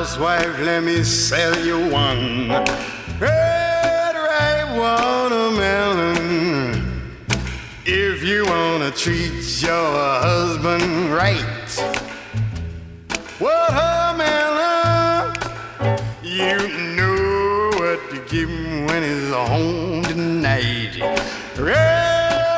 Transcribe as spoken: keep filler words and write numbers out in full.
housewife, let me sell you one. Red, ripe watermelon. If you wanna treat your husband right, watermelon, you know what to give him when he's home.